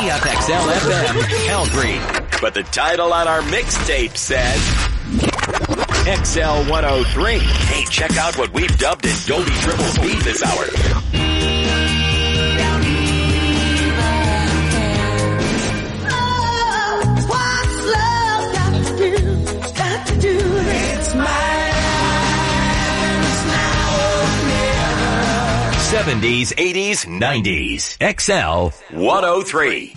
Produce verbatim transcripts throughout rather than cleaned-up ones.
F X L F M, Calgary. But the title on our mixtape says X L one oh three. Hey, check out what we've dubbed as Dolby Triple Speed this hour. seventies, eighties, nineties. X L one oh three.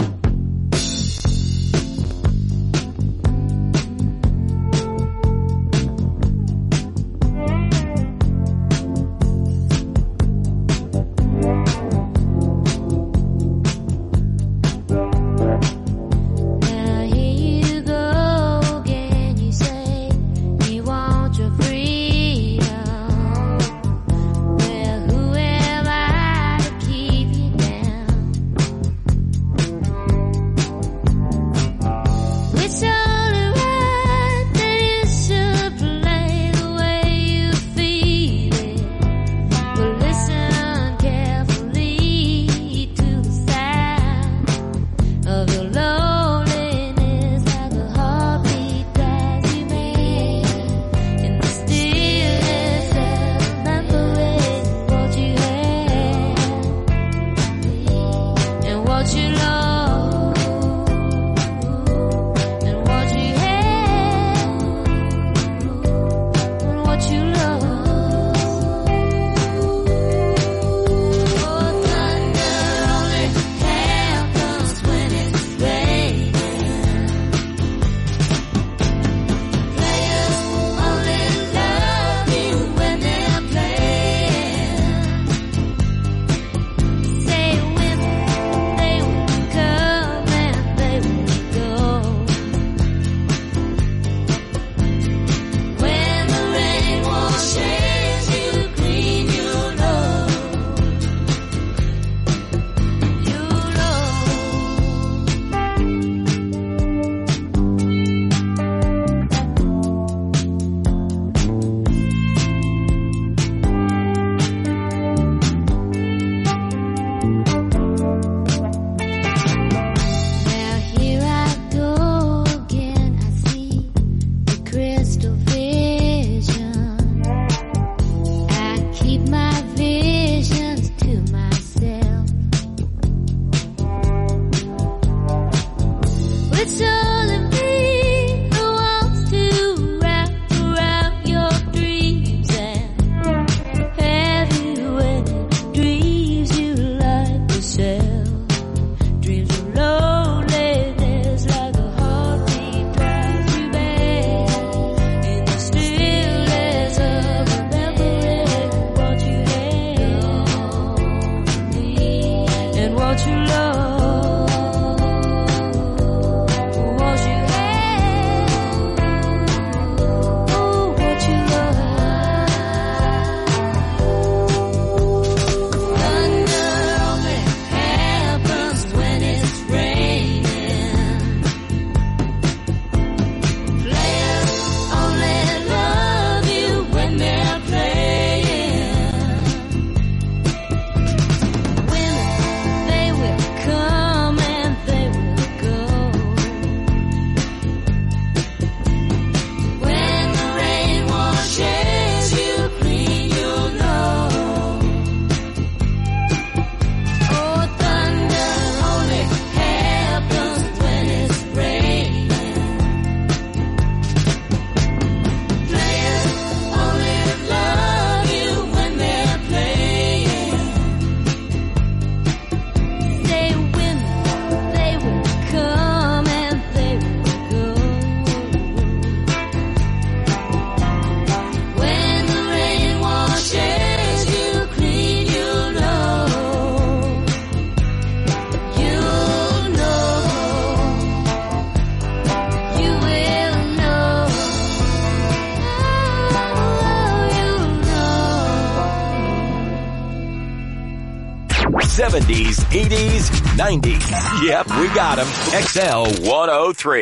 seventies, eighties, nineties. Yep, we got them. X L one oh three.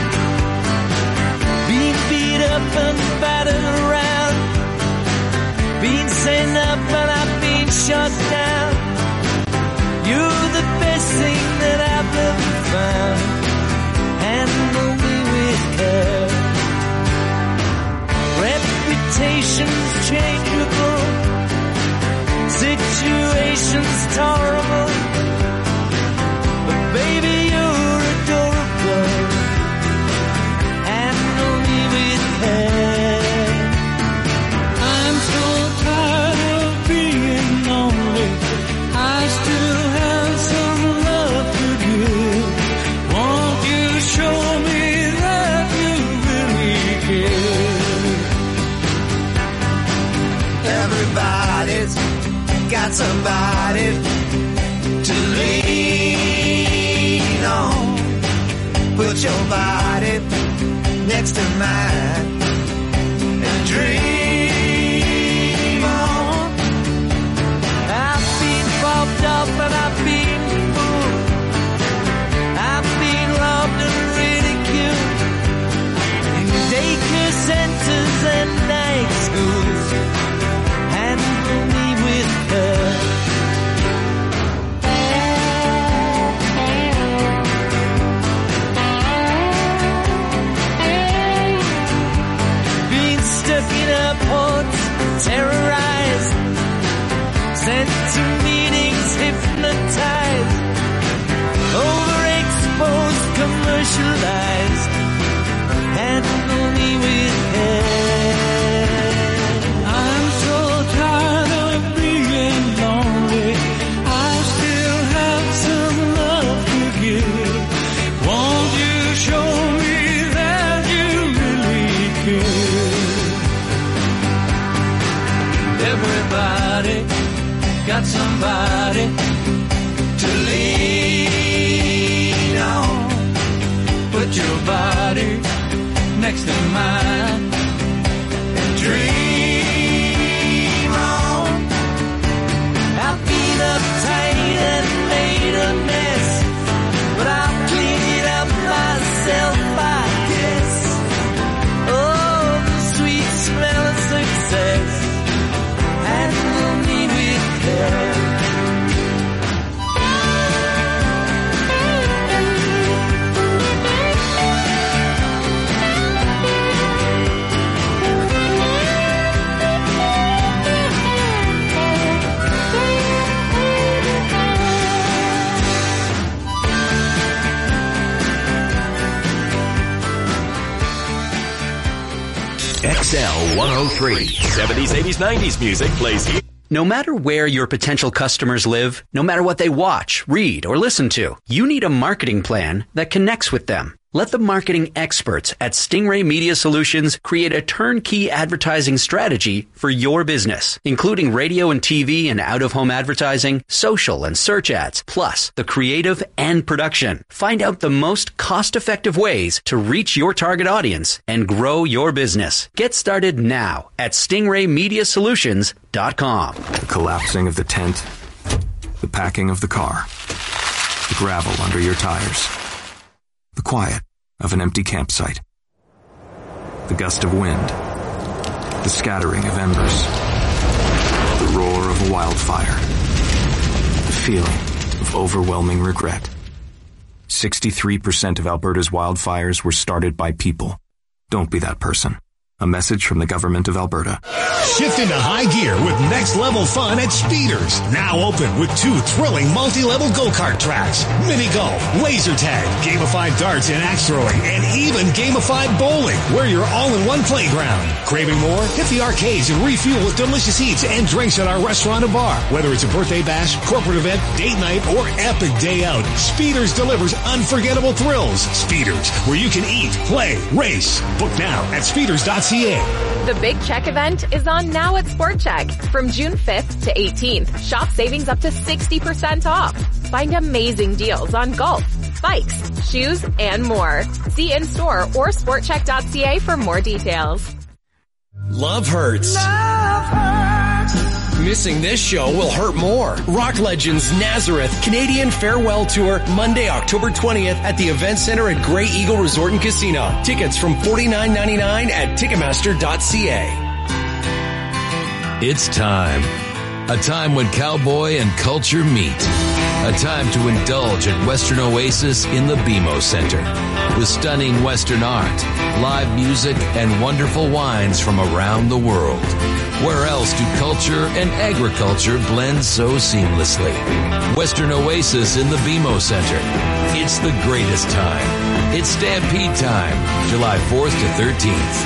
Being beat up and battered around, Put your body next to mine and dream on. I've been bumped up and I've been fooled. I've been loved and ridiculed in daycare centers and night schools. Handle me with her. Stuck in airports, terrorized, sent to meetings, hypnotized, overexposed, commercialized, handle me with care. I'm so tired of being lonely, I still have some love to give. Won't you show me that you really care? Everybody got somebody to lean on. Put your body next to mine and dream on. I've been uptight and made a mess, but I'll clean it up myself, I guess. Oh, the sweet smell of success. Handle me with care. X L one oh three. seventies, eighties, nineties music plays here. No matter where your potential customers live, no matter what they watch, read, or listen to, you need a marketing plan that connects with them. Let the marketing experts at Stingray Media Solutions create a turnkey advertising strategy for your business, including radio and T V and out-of-home advertising, social and search ads, plus the creative and production. Find out the most cost-effective ways to reach your target audience and grow your business. Get started now at stingray media solutions dot com. The collapsing of the tent, the packing of the car, the gravel under your tires. The quiet of an empty campsite. The gust of wind. The scattering of embers. The roar of a wildfire. The feeling of overwhelming regret. sixty-three percent of Alberta's wildfires were started by people. Don't be that person. A message from the Government of Alberta. Shift into high gear with next-level fun at Speeders. Now open with two thrilling multi-level go-kart tracks, mini-golf, laser tag, gamified darts and axe throwing, and even gamified bowling, where you're all in one playground. Craving more? Hit the arcades and refuel with delicious eats and drinks at our restaurant and bar. Whether it's a birthday bash, corporate event, date night, or epic day out, Speeders delivers unforgettable thrills. Speeders, where you can eat, play, race. Book now at speeders dot c a. The Big Check event is on now at Sport Check. From June fifth to eighteenth, shop savings up to sixty percent off. Find amazing deals on golf, bikes, shoes, and more. See in-store or sport check dot c a for more details. Love hurts. Love hurts. Missing this show will hurt more. Rock Legends Nazareth Canadian Farewell Tour, Monday, October twentieth at the Event Center at Grey Eagle Resort and Casino. Tickets from forty-nine ninety-nine at ticketmaster dot c a. It's time. A time when cowboy and culture meet. A time to indulge at Western Oasis in the B M O Center. With stunning Western art, live music, and wonderful wines from around the world. Where else do culture and agriculture blend so seamlessly? Western Oasis in the B M O Center. It's the greatest time. It's Stampede time, July fourth to thirteenth.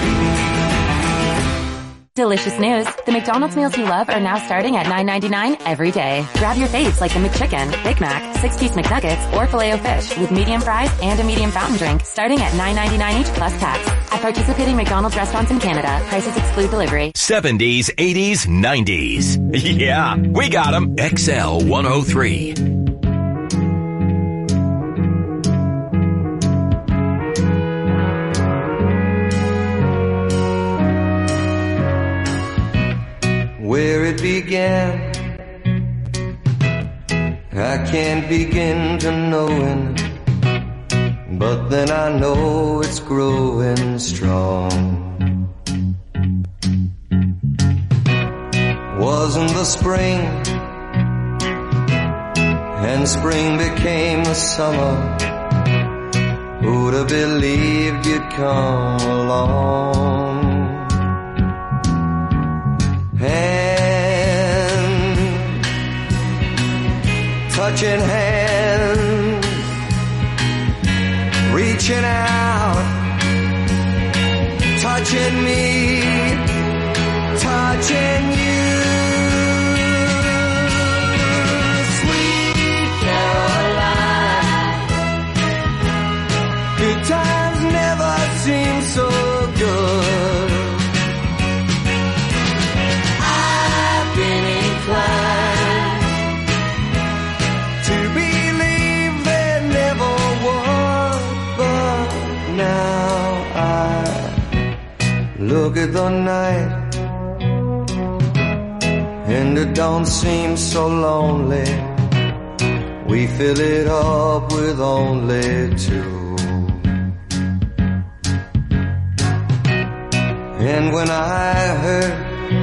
Delicious news. The McDonald's meals you love are now starting at nine ninety-nine every day. Grab your faves like the McChicken, Big Mac, six-piece McNuggets, or Filet-O-Fish with medium fries and a medium fountain drink starting at nine ninety-nine each plus tax. At participating McDonald's restaurants in Canada, prices exclude delivery. seventies, eighties, nineties. Yeah, we got them. X L one oh three. began. I can't begin to knowing, but then I know it's growing strong. Wasn't the spring, and spring became the summer. Who'd have believed you'd come along? Hand, touching hands, reaching out, touching me, touching you. Sweet Caroline, good times never seem so good. I've been inclined to believe there never was, but now I look at the night and it don't seem so lonely. We fill it up with only two. And when I hurt,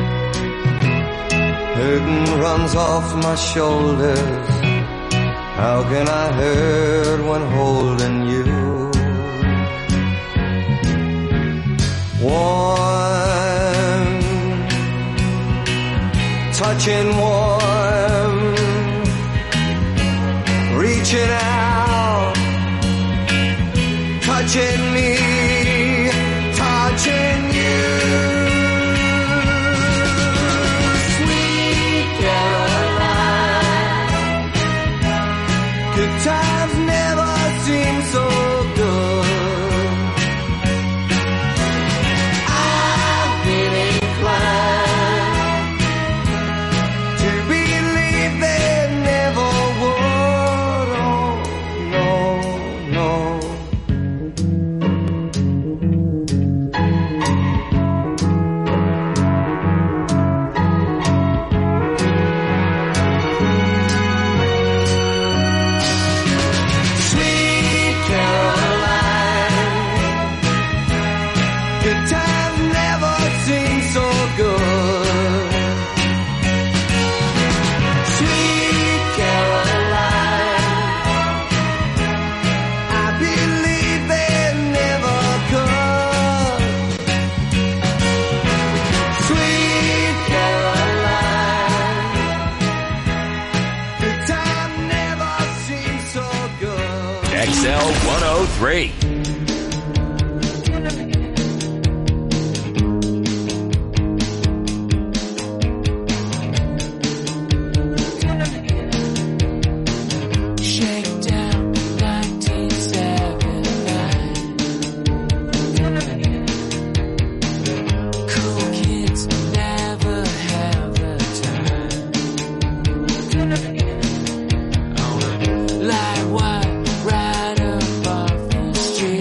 hurting runs off my shoulders. How can I hurt when holding you? Warm, touching warm, reaching out, touching me, touching you. Sweet Caroline, good times never seem so good. I've been inclined to believe there never would. Oh, no, no. Sweet Caroline, good times never seem so good. Sweet Caroline, I believe they never could. Sweet Caroline, good time never seems so good. X L one oh three. Shakedown nineteen seventy-nine. Cool kids never have the time. Like what right up off the street.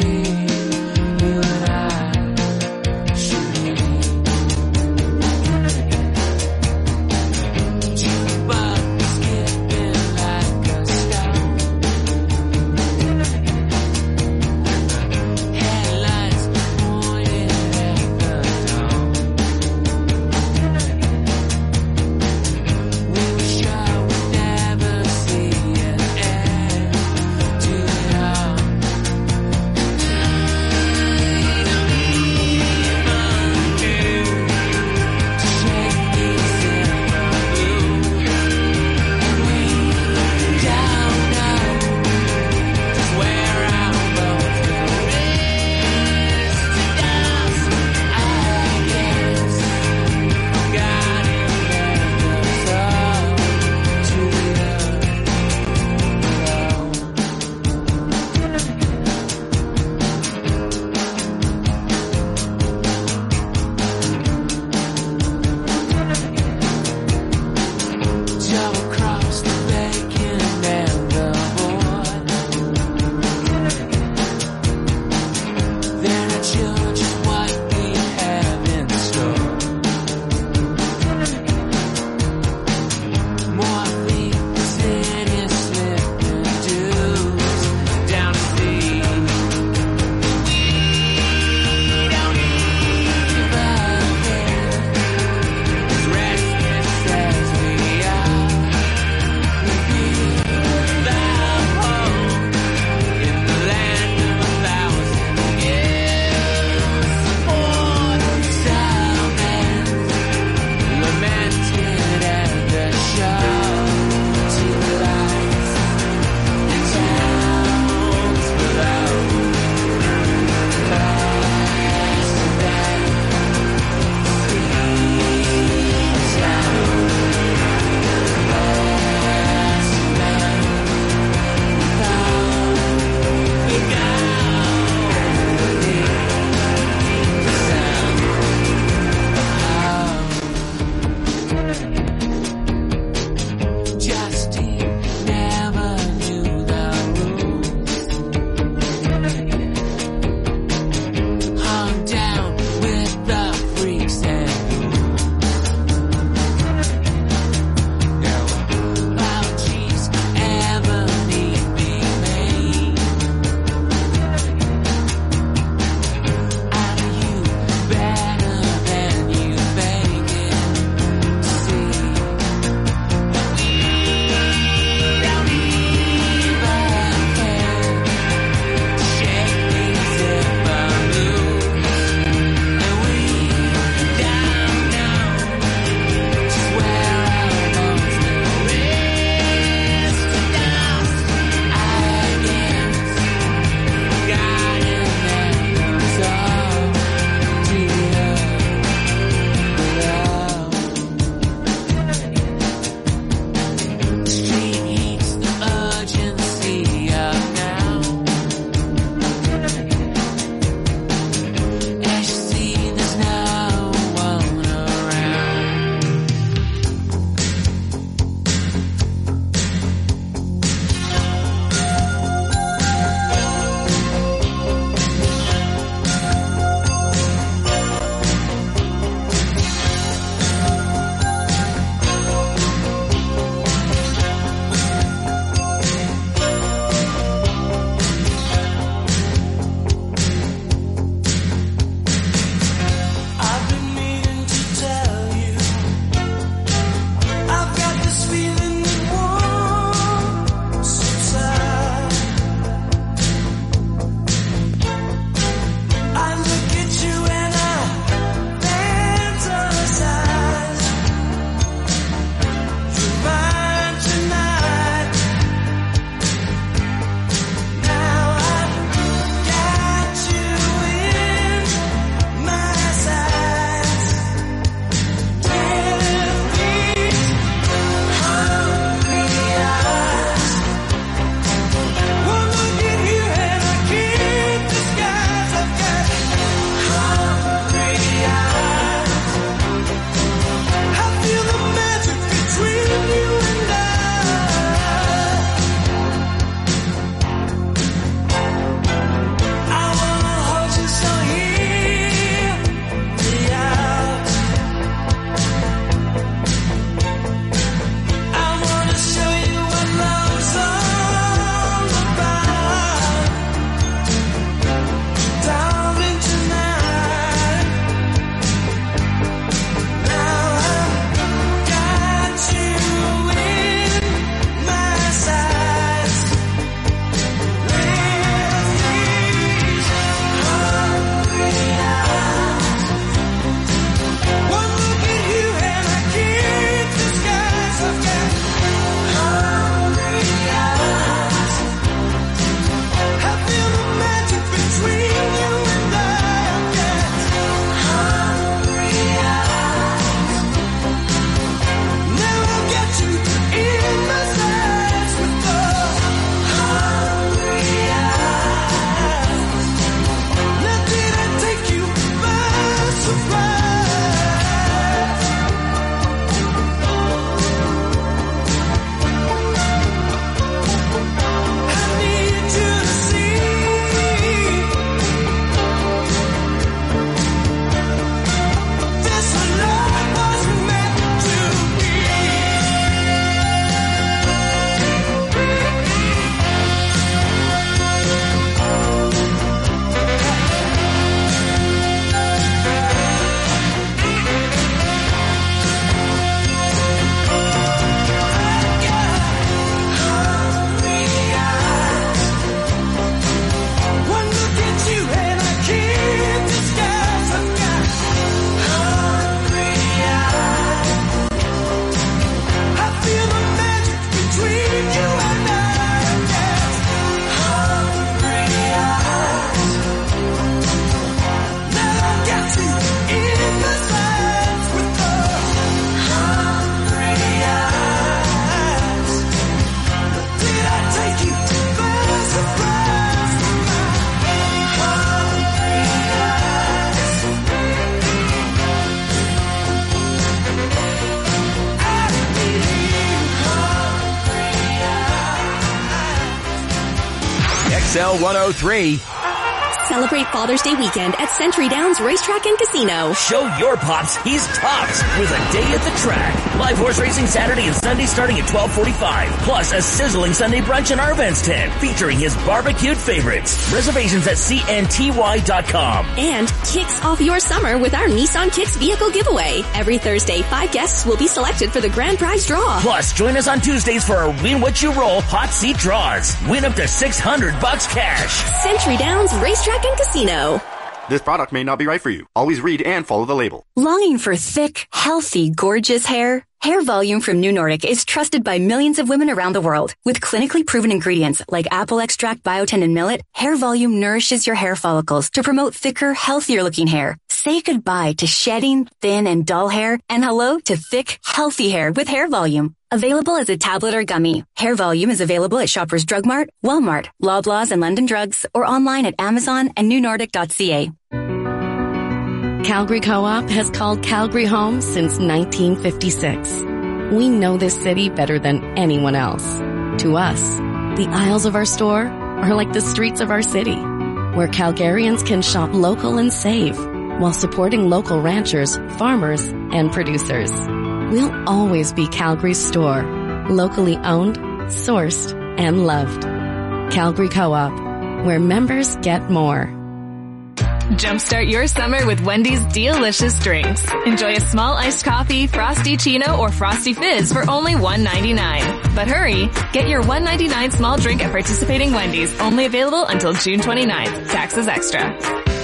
X L one oh three. Celebrate Father's Day weekend at Century Downs Racetrack and Casino. Show your pops he's tops with a day at the track. Live horse racing Saturday and Sunday starting at twelve forty-five. Plus a sizzling Sunday brunch in our events tent featuring his barbecued favorites. Reservations at C N T Y dot com. And kicks off your summer with our Nissan Kicks vehicle giveaway. Every Thursday, five guests will be selected for the grand prize draw. Plus, join us on Tuesdays for our Win What You Roll hot seat draws. Win up to six hundred bucks cash. Century Downs Racetrack and Casino. This product may not be right for you. Always read and follow the label. Longing for thick, healthy, gorgeous hair? Hair Volume from New Nordic is trusted by millions of women around the world. With clinically proven ingredients like apple extract, biotin, and millet, Hair Volume nourishes your hair follicles to promote thicker, healthier looking hair. Say goodbye to shedding, thin, and dull hair, and hello to thick, healthy hair with Hair Volume. Available as a tablet or gummy, Hair Volume is available at Shoppers Drug Mart, Walmart, Loblaws, and London Drugs, or online at Amazon and new nordic dot c a. Calgary Co-op has called Calgary home since nineteen fifty-six. We know this city better than anyone else. To us, the aisles of our store are like the streets of our city, where Calgarians can shop local and save while supporting local ranchers, farmers, and producers. We'll always be Calgary's store, locally owned, sourced, and loved. Calgary Co-op, where members get more. Jumpstart your summer with Wendy's delicious drinks. Enjoy a small iced coffee, Frosty Chino, or Frosty Fizz for only one ninety-nine. But hurry, get your one ninety-nine small drink at participating Wendy's. Only available until June twenty-ninth. Taxes extra.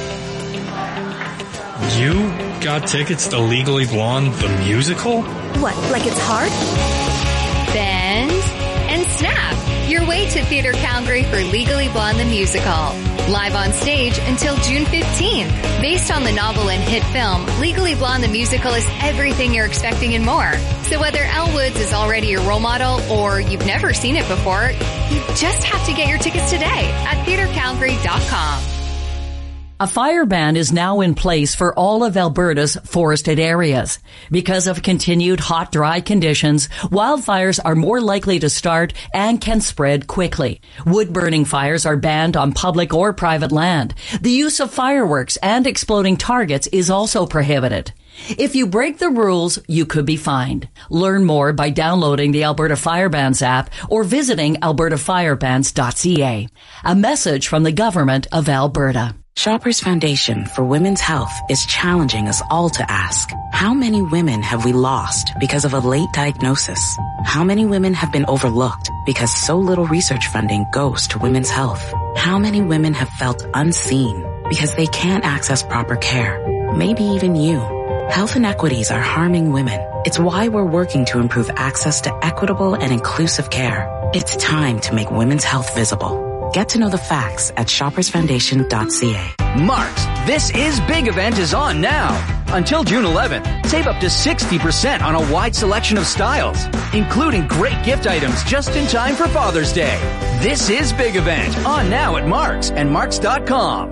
You got tickets to Legally Blonde, the musical? What, like it's hard? Bend and snap your way to Theatre Calgary for Legally Blonde the musical. Live on stage until June fifteenth. Based on the novel and hit film, Legally Blonde the musical is everything you're expecting and more. So whether Elle Woods is already your role model or you've never seen it before, you just have to get your tickets today at theatre calgary dot com. A fire ban is now in place for all of Alberta's forested areas. Because of continued hot, dry conditions, wildfires are more likely to start and can spread quickly. Wood-burning fires are banned on public or private land. The use of fireworks and exploding targets is also prohibited. If you break the rules, you could be fined. Learn more by downloading the Alberta Fire Bans app or visiting alberta fire bans dot c a. A message from the Government of Alberta. Shoppers Foundation for Women's Health is challenging us all to ask, how many women have we lost because of a late diagnosis? How many women have been overlooked because so little research funding goes to women's health? How many women have felt unseen because they can't access proper care? Maybe even you. Health inequities are harming women. It's why we're working to improve access to equitable and inclusive care. It's time to make women's health visible. Get to know the facts at shoppers foundation dot c a. Mark's This Is Big event is on now. Until June eleventh, save up to sixty percent on a wide selection of styles, including great gift items just in time for Father's Day. This Is Big event on now at Mark's and marks dot com.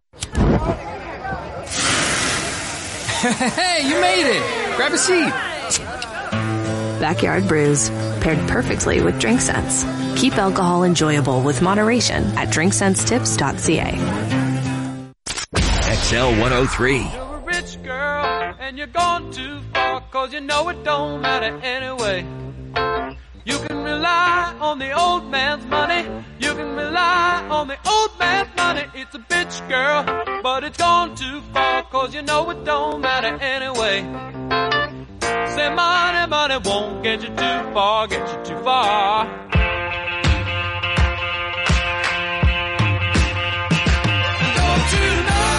Hey, you made it! Grab a seat. Backyard Brews, paired perfectly with Drink Sense. Keep alcohol enjoyable with moderation at drink sense tips dot c a. X L one oh three. You're a rich girl and you're gone too far, cause you know it don't matter anyway. You can rely on the old man's money. You can rely on the old man's money. It's a bitch, girl, but it's gone too far, cause you know it don't matter anyway. Say money, money won't get you too far, get you too far. Don't you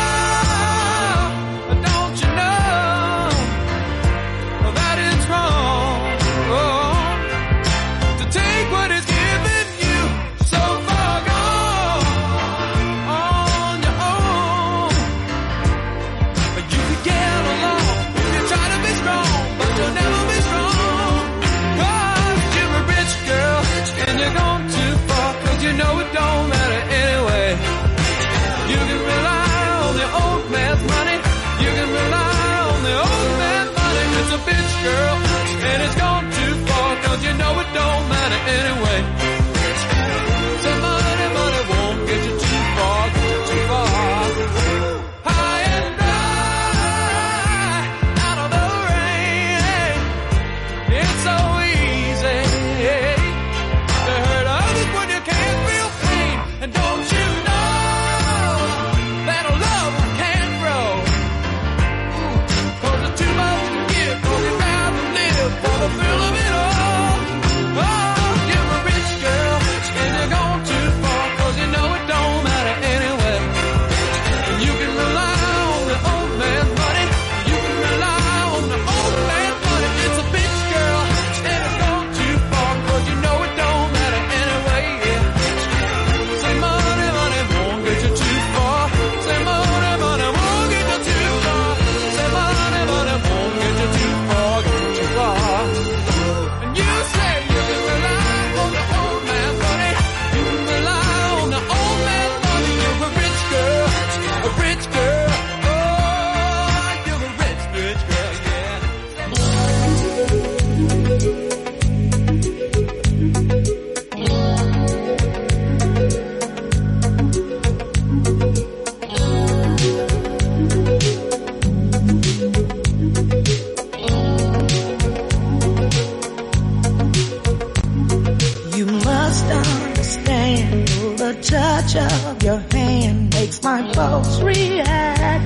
know, don't you know, that it's wrong, oh, to take what is given you so far gone on your own. But you can get along, you can try to be strong, but you'll never be strong, cause you're a rich girl, a rich girl. Oh, you're a rich, rich girl, yeah. You must understand, the touch of your hand makes my pulse react.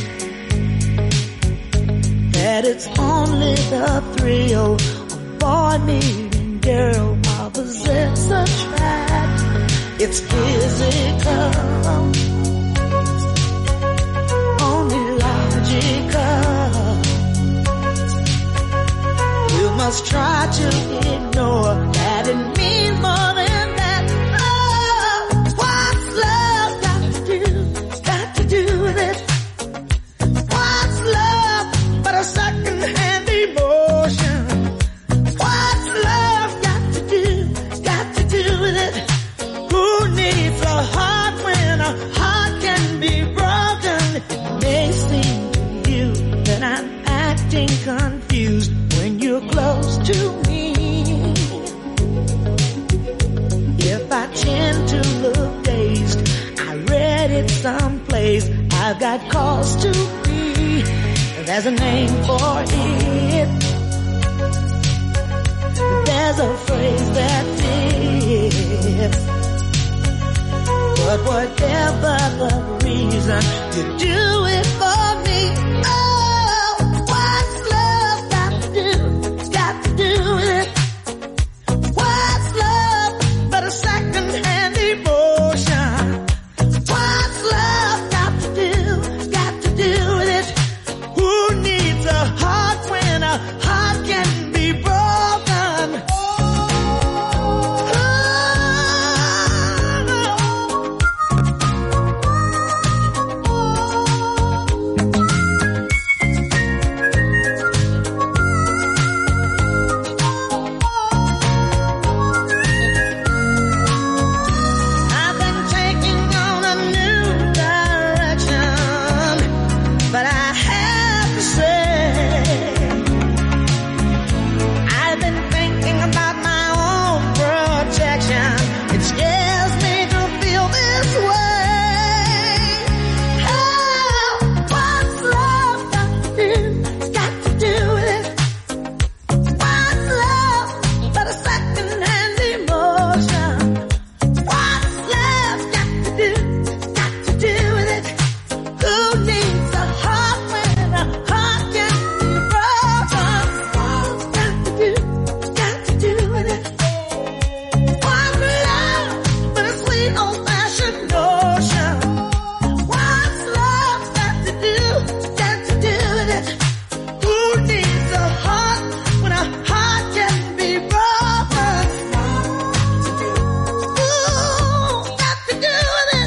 That it's only the thrill of boy meeting girl, opposites attract. It's physical, only logical. You must try to ignore that it means more than that. Oh, what's love got to do, got to do with it? What's love but a second-hand emotion? What's love got to do, got to do with it? Who needs a heart when a heart can be broken? It may seem to you that I'm acting confused when you're close to me. If I tend to look dazed, I read it someplace, I've got cause to be. There's a name for it. There's a phrase that fits. But whatever the reason, you do it for me. Oh, what's love got to do, got to do with it? What's love but a second-hand emotion? What's love got to do, got to do with it? Who needs a heart when a heart can be broken? I've been taking on a new direction, but I have to say, I've been thinking about my own protection. It scares me to feel this way. Oh, what's love got to do, got to do with it? What's love but a second-hand emotion? What's love got to do, got to do with it? Who needs a heart when a heart can be broken? What's got to do, got to do with it? What's love but a sweet old-fashioned notion? What's love got to do, got to do with it? Who needs a heart when a heart can be broken? Ooh, got to do with it.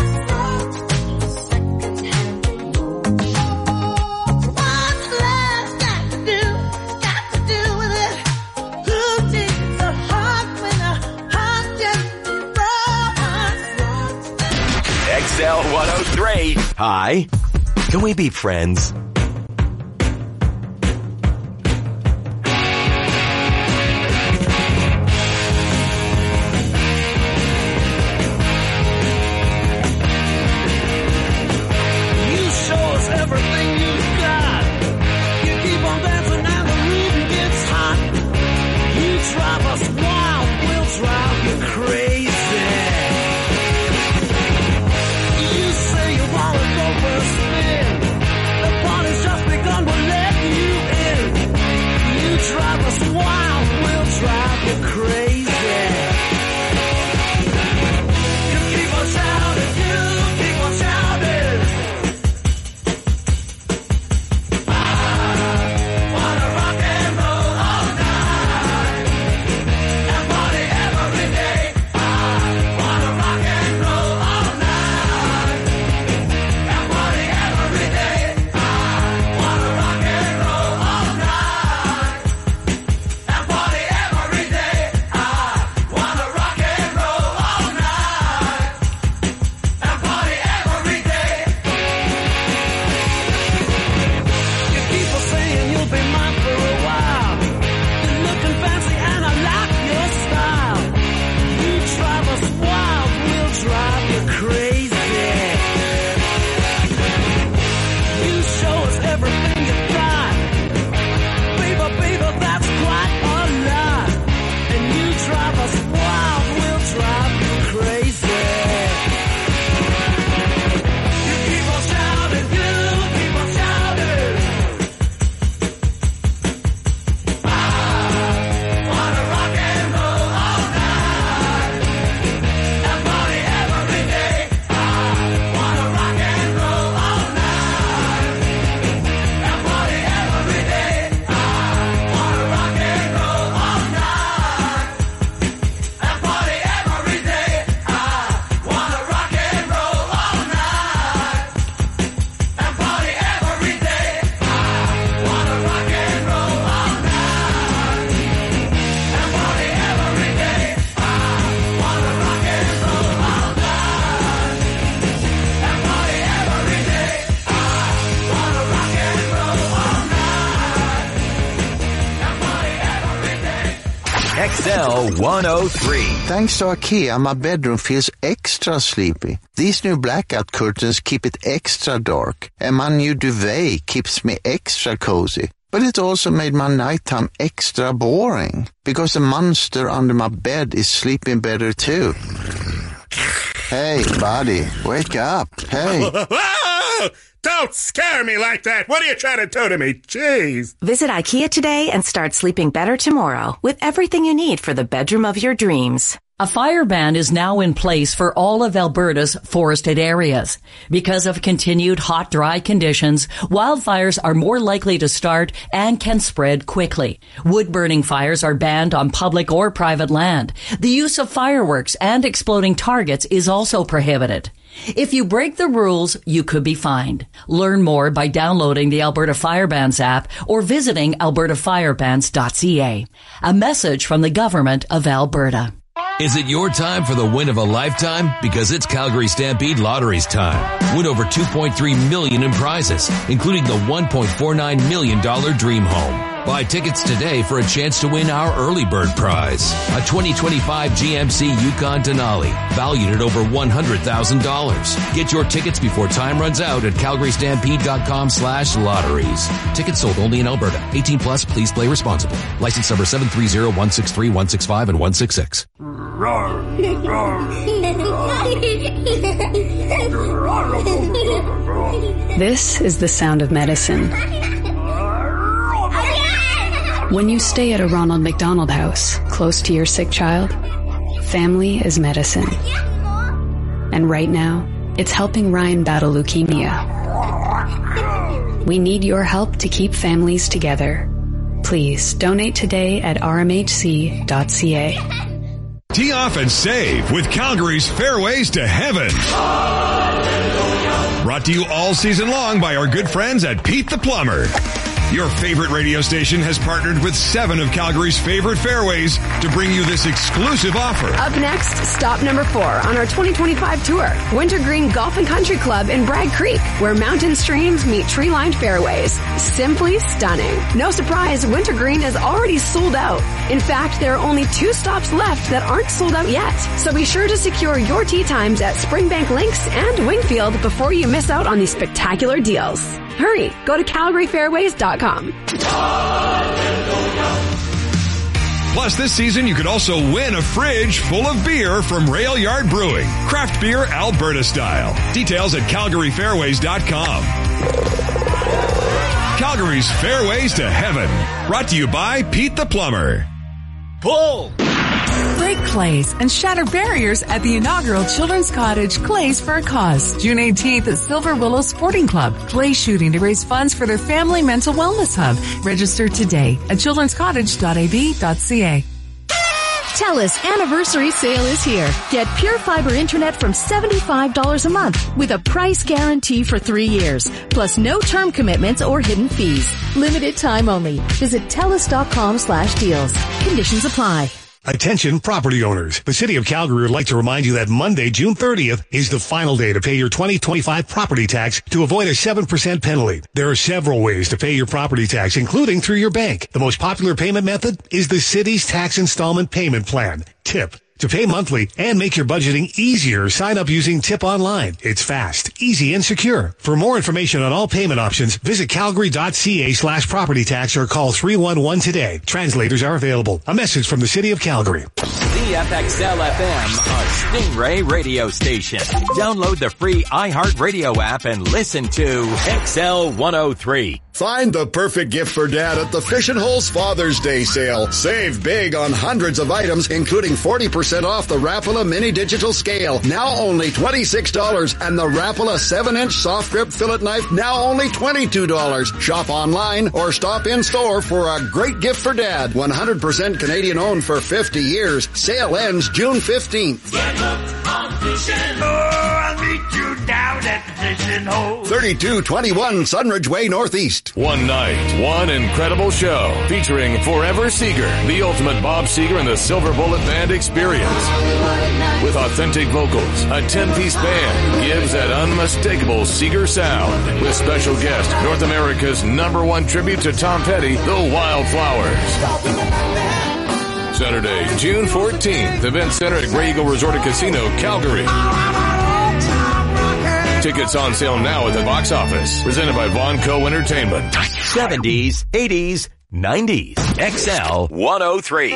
What's love got to do, got to do with it? Who needs a heart when a heart can be broken? X L one oh three. Hi. Can we be friends? You show us everything you've got. You keep on dancing and the room gets hot. You drive us wild, we'll drive you crazy. You say you wanna go for a spin. The party's X L one oh three. Thanks to IKEA, my bedroom feels extra sleepy. These new blackout curtains keep it extra dark, and my new duvet keeps me extra cozy. But it also made my nighttime extra boring, because the monster under my bed is sleeping better too. Hey, buddy, wake up. Hey. Don't scare me like that. What are you trying to do to me? Jeez. Visit IKEA today and start sleeping better tomorrow with everything you need for the bedroom of your dreams. A fire ban is now in place for all of Alberta's forested areas. Because of continued hot, dry conditions, wildfires are more likely to start and can spread quickly. Wood-burning fires are banned on public or private land. The use of fireworks and exploding targets is also prohibited. If you break the rules, you could be fined. Learn more by downloading the Alberta Fire Bans app or visiting alberta fire bans dot c a. A message from the Government of Alberta. Is it your time for the win of a lifetime? Because it's Calgary Stampede Lottery's time. Win over two point three million dollars in prizes, including the one point four nine million dollars Dream Home. Buy tickets today for a chance to win our early bird prize, a twenty twenty-five G M C Yukon Denali, valued at over one hundred thousand dollars. Get your tickets before time runs out at calgary stampede dot com slash lotteries. Tickets sold only in Alberta. eighteen plus, please play responsibly. License number seven three zero one six three one six five and one six six. This is the sound of medicine. When you stay at a Ronald McDonald House, close to your sick child, family is medicine. And right now, it's helping Ryan battle leukemia. We need your help to keep families together. Please donate today at r m h c dot c a. Tee off and save with Calgary's Fairways to Heaven. Brought to you all season long by our good friends at Pete the Plumber. Your favorite radio station has partnered with seven of Calgary's favorite fairways to bring you this exclusive offer. Up next, stop number four on our twenty twenty-five tour, Wintergreen Golf and Country Club in Bragg Creek, where mountain streams meet tree-lined fairways. Simply stunning. No surprise, Wintergreen is already sold out. In fact, there are only two stops left that aren't sold out yet. So be sure to secure your tee times at Springbank Links and Wingfield before you miss out on these spectacular deals. Hurry, go to calgary fairways dot com. Plus, this season you could also win a fridge full of beer from Rail Yard Brewing. Craft beer Alberta style. Details at calgary fairways dot com. Calgary's Fairways to Heaven. Brought to you by Pete the Plumber. Pull! Break clays and shatter barriers at the inaugural Children's Cottage Clays for a Cause. June eighteenth at Silver Willow Sporting Club. Clay shooting to raise funds for their family mental wellness hub. Register today at children's cottage dot a b dot c a. TELUS anniversary sale is here. Get Pure Fiber Internet from seventy-five dollars a month with a price guarantee for three years, plus no term commitments or hidden fees. Limited time only. Visit telus dot com slash deals. Conditions apply. Attention property owners. The City of Calgary would like to remind you that Monday, June thirtieth is the final day to pay your twenty twenty-five property tax to avoid a seven percent penalty. There are several ways to pay your property tax, including through your bank. The most popular payment method is the city's tax installment payment plan, TIP. To pay monthly and make your budgeting easier, sign up using TIP Online. It's fast, easy, and secure. For more information on all payment options, visit calgary dot c a slash property tax or call three one one today. Translators are available. A message from the City of Calgary. C F X L F M, a Stingray radio station. Download the free iHeartRadio app and listen to X L one oh three. Find the perfect gift for Dad at the Fish and Holes Father's Day sale. Save big on hundreds of items, including forty percent off the Rapala Mini Digital Scale, now only twenty-six dollars, and the Rapala seven inch Soft Grip Fillet Knife, now only twenty-two dollars. Shop online or stop in store for a great gift for Dad. one hundred percent Canadian owned for fifty years. Sale ends June fifteenth. Get hooked on fishing. Oh, I'll meet you down at the Fishing Hole. thirty-two twenty-one Sunridge Way Northeast. One night, one incredible show featuring Forever Seeger, the ultimate Bob Seger and the Silver Bullet Band experience. With authentic vocals, a ten-piece band gives that unmistakable Seeger sound. With special guest, North America's number one tribute to Tom Petty, the Wildflowers. Saturday, June fourteenth, Event Center at Grey Eagle Resort and Casino, Calgary. Tickets on sale now at the box office. Presented by Von Co Entertainment. seventies, eighties, nineties. X L one oh three.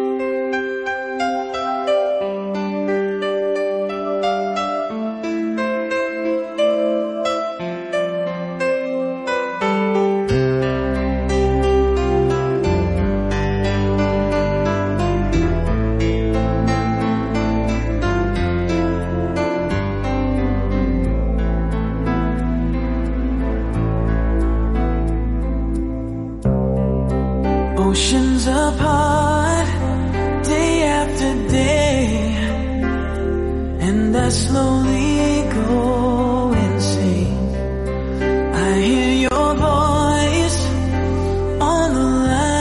Oceans apart, day after day, and I slowly go insane. I hear your voice on the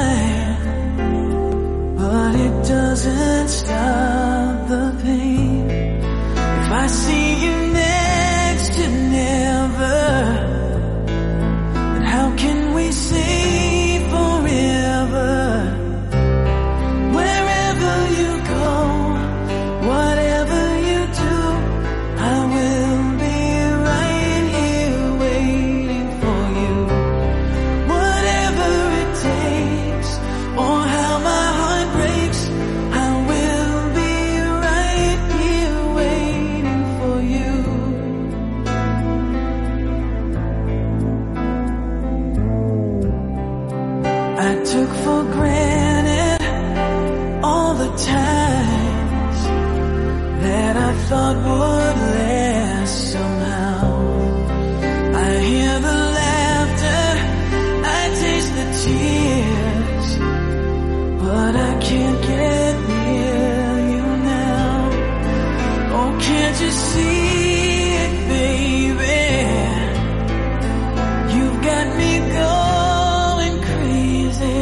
line, but it doesn't stop the pain. If I see you next to never, then how can we say thought would last somehow. I hear the laughter, I taste the tears, but I can't get near you now. Oh, can't you see it, baby? You've got me going crazy.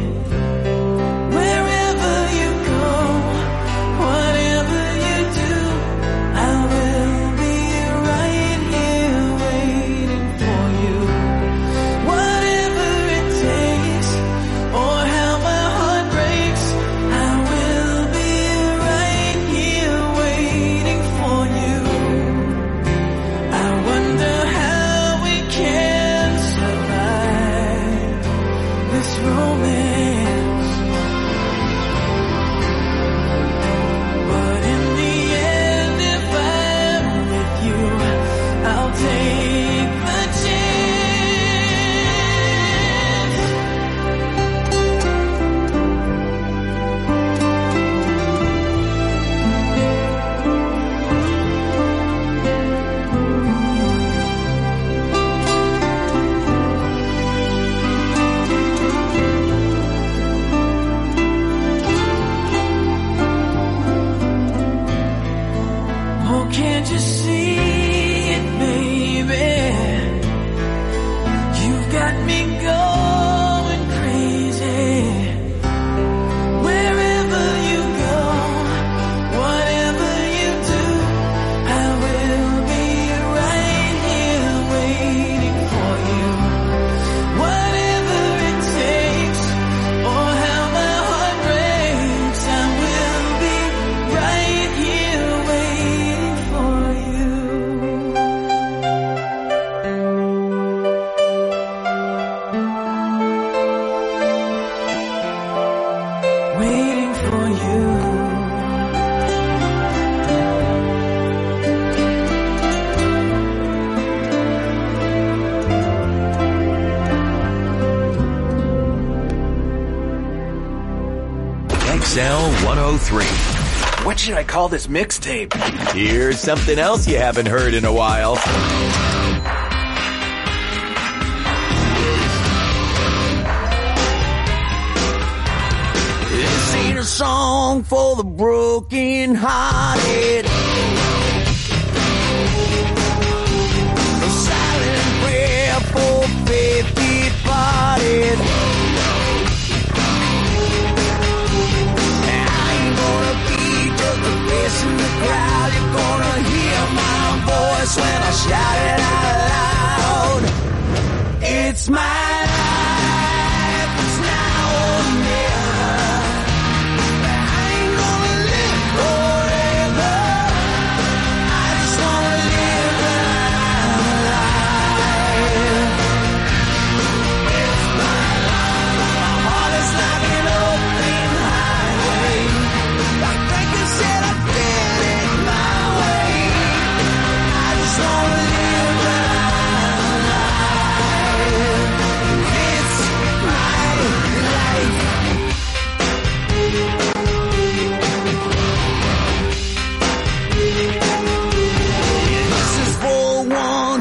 Wherever you go, whatever you do, I will be right here waiting for you. Whatever it takes, or how my heart breaks, I will be right here waiting for you. I wonder how we can survive this romance, but in the end, if I'm with you, I'll take the chance. Oh, can't you see it, baby? You've got me going crazy. Wherever you go, whatever you do, I will be right here waiting for you. Whatever it takes, or how my heart breaks, I will be right here waiting for you. Waiting for you. X L one oh three. What should I call this mixtape? Here's something else you haven't heard in a while. This ain't a song for the broken hearted. A silent prayer for faith departed. I ain't gonna be just a face in the crowd. You're gonna hear my voice when I shout it out loud. It's my life, it's now or never.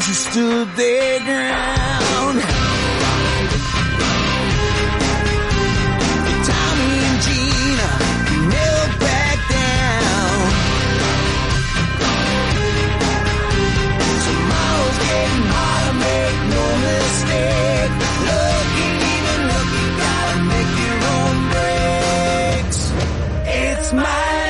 she stood their ground. Tommy and Gina never back down. Tomorrow's getting harder, make no mistake. Look, even look, you gotta make your own breaks. It's my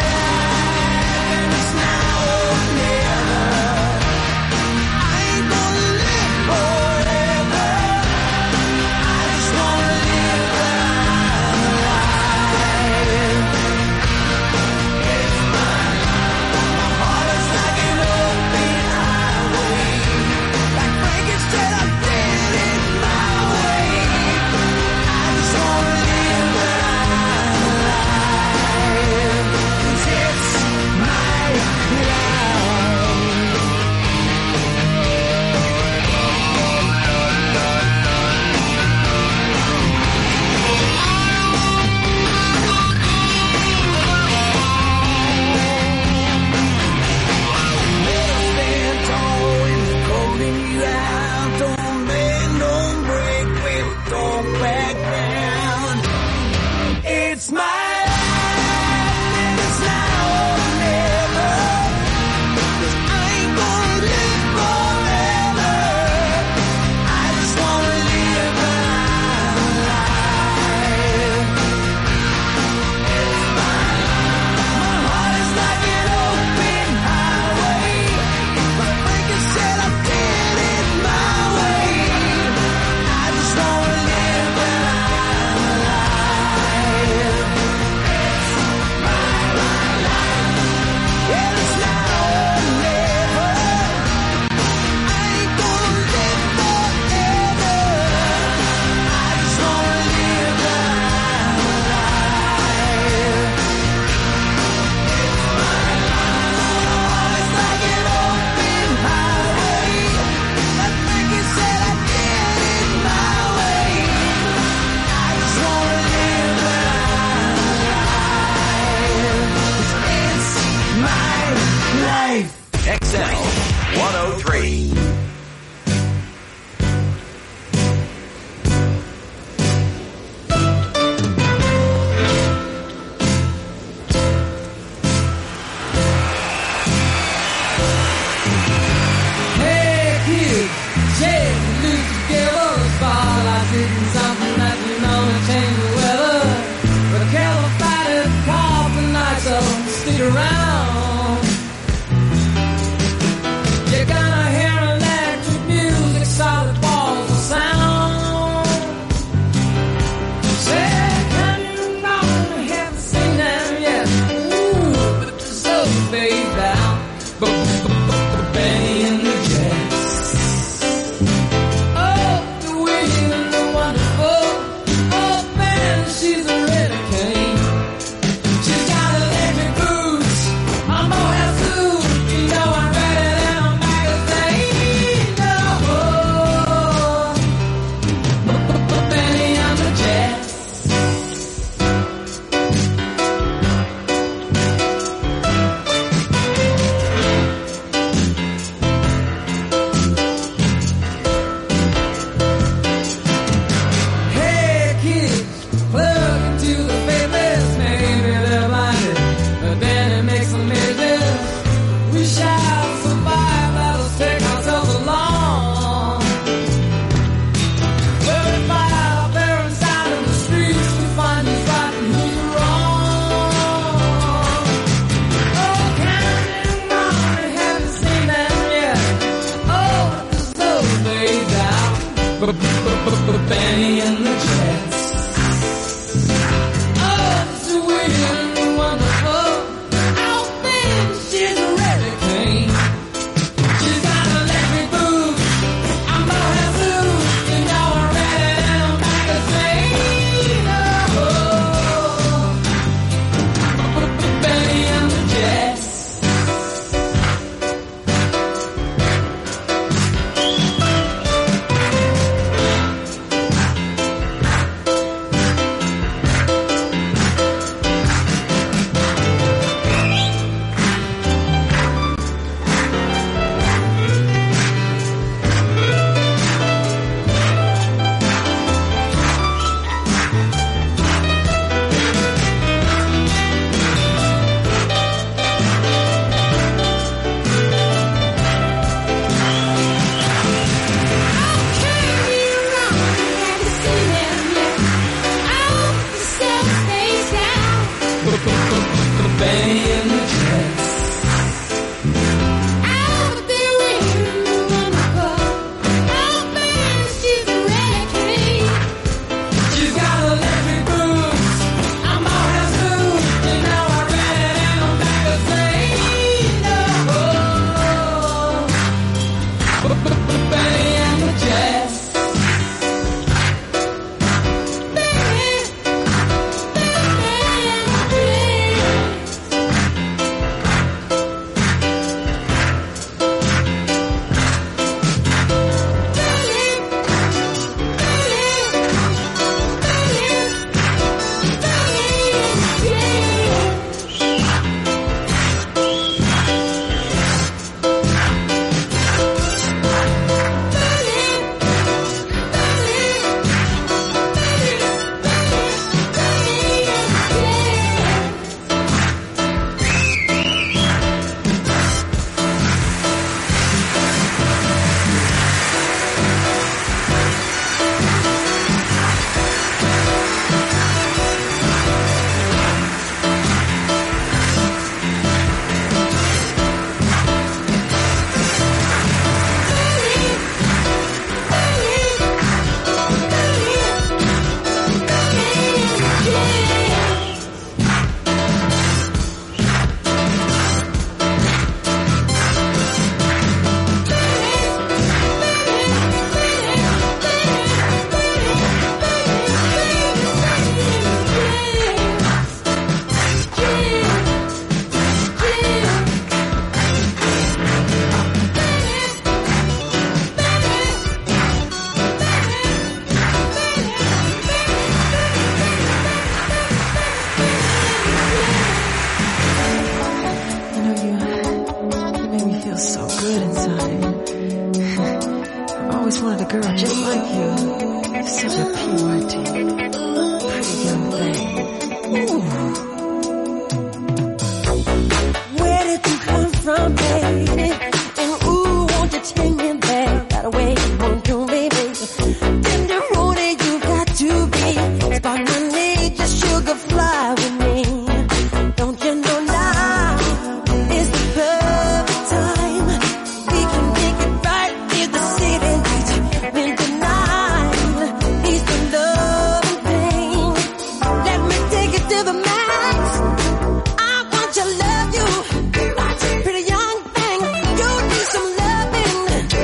X L one oh three. Hey kids, shake the loose together. Spotlight hitting something that you know to change the weather. But a California call tonight, so stick around. You're gonna hear electric music, solid walls of sound. Say, can you not have seen them yet? Ooh, but the soul fades down. Benny and the Jets. Oh, the wicked and the wonderful. Oh, man, she's a really king. She's got electric boots. I'm Moab suit. You know I'm better than a magazine. Oh, Benny and the Jets. Hey kids, plug into the faithless. Maybe they're blinded, but then it makes them business. We shall survive, let us take ourselves along. Thirty-five out there inside of the streets, we find who's right and who's wrong. Oh, counting on, we haven't seen them yet. Oh, the soul fades out. Benny and the Jets. Oh, so weird and wonderful. Oh, baby, she's a really queen. She's got electric boots. I'm Moab suit. You know I'm ready than a magazine. Oh, Benny and the Jets. Benny and the Jets. Pretty young thing, you need some loving.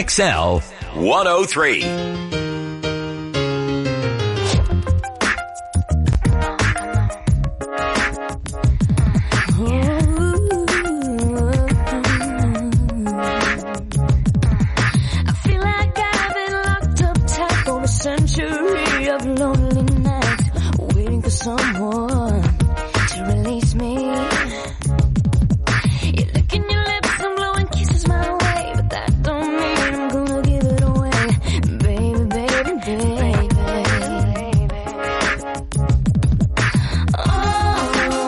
X L one oh three. Century of lonely nights, waiting for someone to release me. You're licking your lips and blowing kisses my way, but that don't mean I'm gonna give it away, baby, baby, baby. Oh,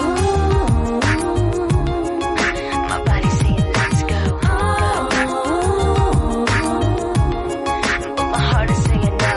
my body's saying let's go. Oh, but my heart is saying no.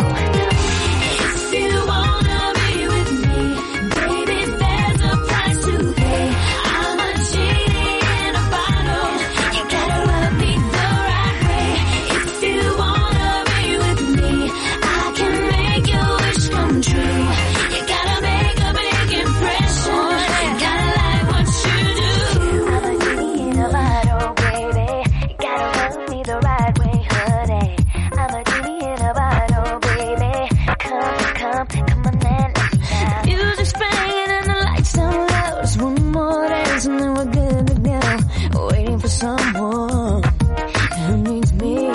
Someone who needs me.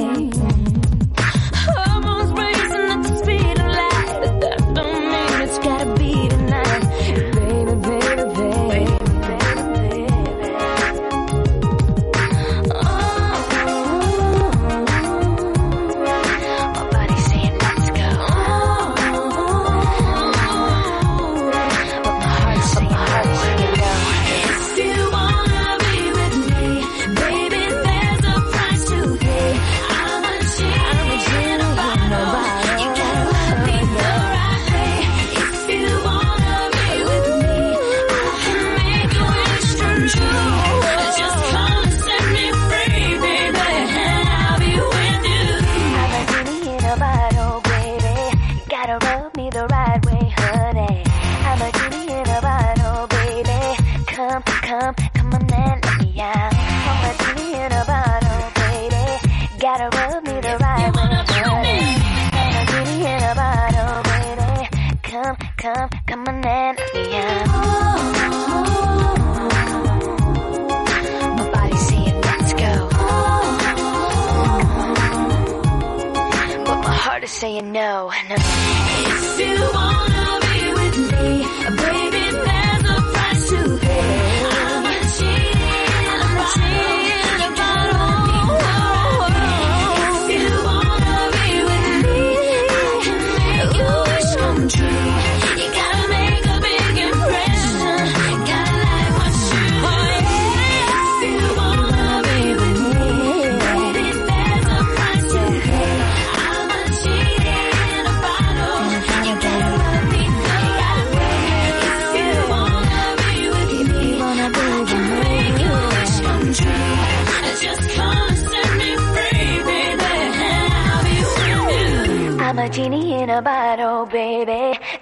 Hormones racing at the speed of light. That don't mean it's gotta be tonight, baby, baby, baby, baby, baby. Oh, my body's saying let's go. But my heart's saying no. If you wanna be with me, baby, there's a price to pay. I'm a genie, I'm a genie in a bottle. You gotta love me the right way. If you wanna be with me, I can make your wish come true. Just come and set me free, baby, and I'll be with you. I'm a genie in a bottle, baby. You gotta rub me the right way, honey. I'm a genie in a bottle, baby. Come, come, come on and let me out. I'm a genie in a bottle, baby. Gotta rub me the right way, honey. I'm a genie in a bottle, baby. Come, come, come on and let me out. My body's saying let's go, but my heart is saying no. No. If you wanna be with me, baby, there's a price to pay. I'm a genie, I'm a genie in a bottle. If you wanna be with me, I can make your wish come true. You gotta make a big impression. Gotta like what you do. If you wanna be with me, baby, there's a price to pay. I'm a genie in a bottle. You gotta love me the right way. If you wanna be with me, I can make your wish come true. Just come and set me free, baby, and I'll be with you. I'm a genie in a bottle, baby.